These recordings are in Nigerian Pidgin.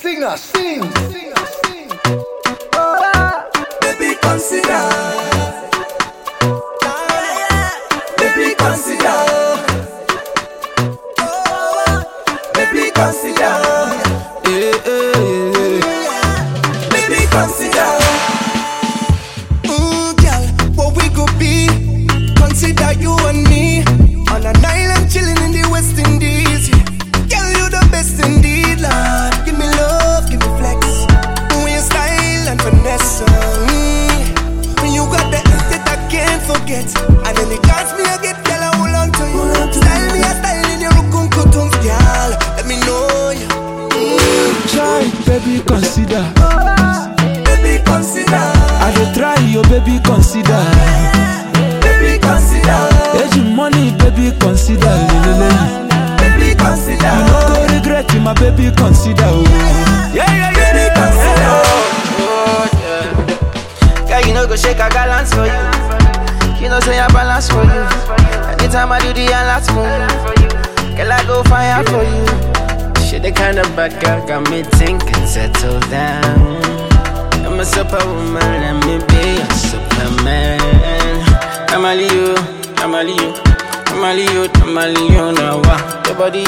Singer, sing. Baby, consider. Baby, consider. Baby, consider. Baby, consider. Girl, what we could be. Consider you and me on an island chilling in the West Indies. Girl, you the best indeed, Lord. Give me love, give me flex. With your style and finesse. When you got that that I can't forget. And then it got me, I get girl, I hold on to you. Style me a style in your rukun kutum, girl. Let me know you. Try, baby, consider. Baby, consider. I dey try, your baby, consider. Baby, consider. Age money, baby, consider. Baby, consider. You no go regret it, my baby, consider. Baby, consider. Girl, you know go shake a balance for you. You know say I balance for you. Anytime I do the last for you. Girl, I go fire for you. Shit, the kind of bad girl got me thinking, settle down. I'm a superwoman, let me be a superman. I'm a Leo, I'm a Leo, I'm a Leo, I'm a Leo now. Your body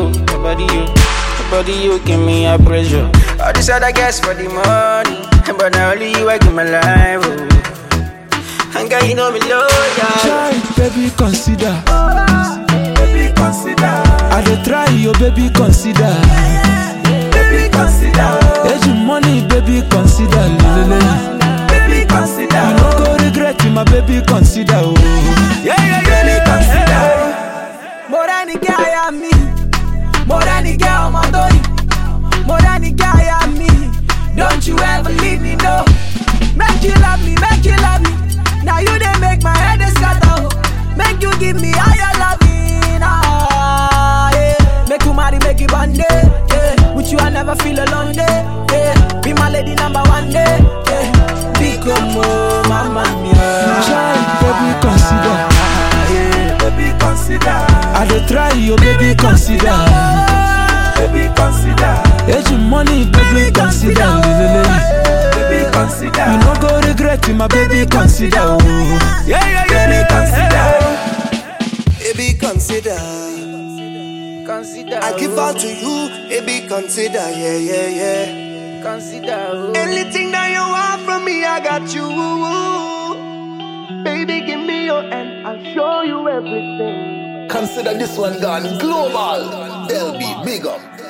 you give me a pressure. All this other guys for the money, but now only you I give my life. Oh. And girl, you know me loyal. Try, baby, consider. Baby, consider. I dey try, your baby, consider. Baby, consider. Age money, baby, consider. Baby, consider. You no go regret it, my baby, consider. Baby, consider. More than the guy I'm me. More than the girl I'm Dori. More than the guy I'm me. Don't you ever leave me, no. Make you love me, make you love me. Now you they make my head scatter. Make you give me higher loving. Yeah. Make you marry, make you one day. Yeah. With you I never feel alone day. Yeah. Be my lady number one day. Yeah. Become more, mama mia. Try, baby, consider. Baby, consider. I dey try, your baby, consider. Baby, consider. Age money, baby, consider. Baby, consider. You no go regret it, my baby, consider. Baby, consider. Baby, consider. Consider. I give all to you. Baby, consider. Yeah. Consider. Anything that you want from me, I got you. Baby, give me your hand. I'll show you everything. Consider this one gone global. LB, big up.